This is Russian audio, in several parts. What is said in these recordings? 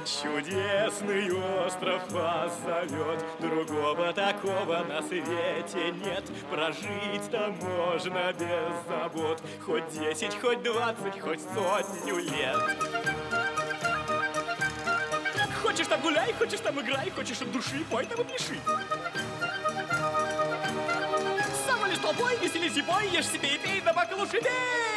Чудесный остров вас зовет, другого такого на свете нет. Прожить там можно без забот, хоть 10, хоть 20, хоть сотню лет. Хочешь там гуляй, хочешь там играй, хочешь от души, пой там и пляши. Сам лишь толпой, веселись и пой, ешь себе и пей, да бака лошадей.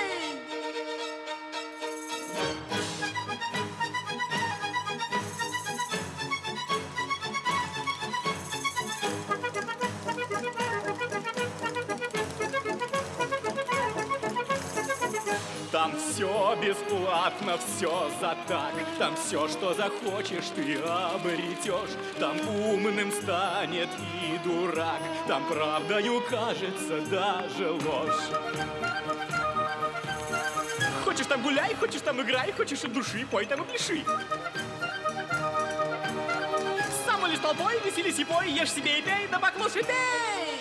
Там все бесплатно, все за так. Там все, что захочешь, ты обретешь. Там умным станет и дурак. Там правдою кажется даже ложь. Хочешь там гуляй, хочешь там играй, хочешь от души, пой там и пляши. Сам лишь толпой, веселись и пой, ешь себе и пей, да бак лошадей.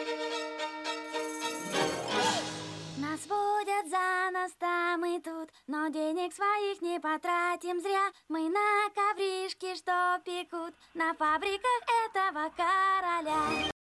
Нас водят за нас там и тут, но денег своих не потратим зря. Мы на ковришке, что пекут на фабриках этого короля.